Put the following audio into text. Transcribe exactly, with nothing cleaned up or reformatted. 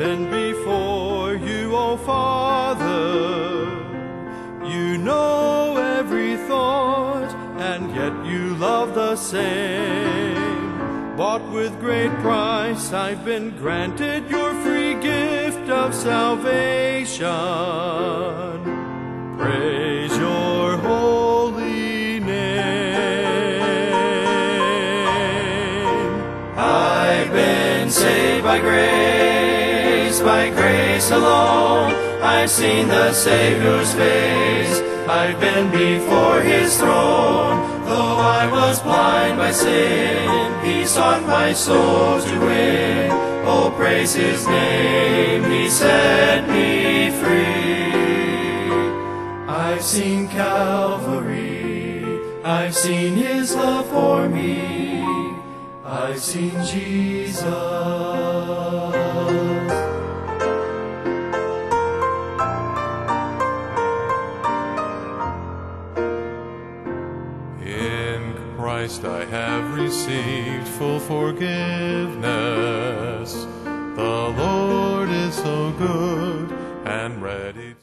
been before you, O Father. You know every thought, and yet you love the same. Bought with great price, I've been granted your free gift of salvation. Praise your holy name. I've been saved by grace, by grace alone. I've seen the Savior's face, I've been before his throne. Though I was blind by sin, he sought my soul to win. Oh, praise his name, he set me free. I've seen Calvary, I've seen his love for me, I've seen Jesus. In Christ I have received full forgiveness. The Lord is so good and ready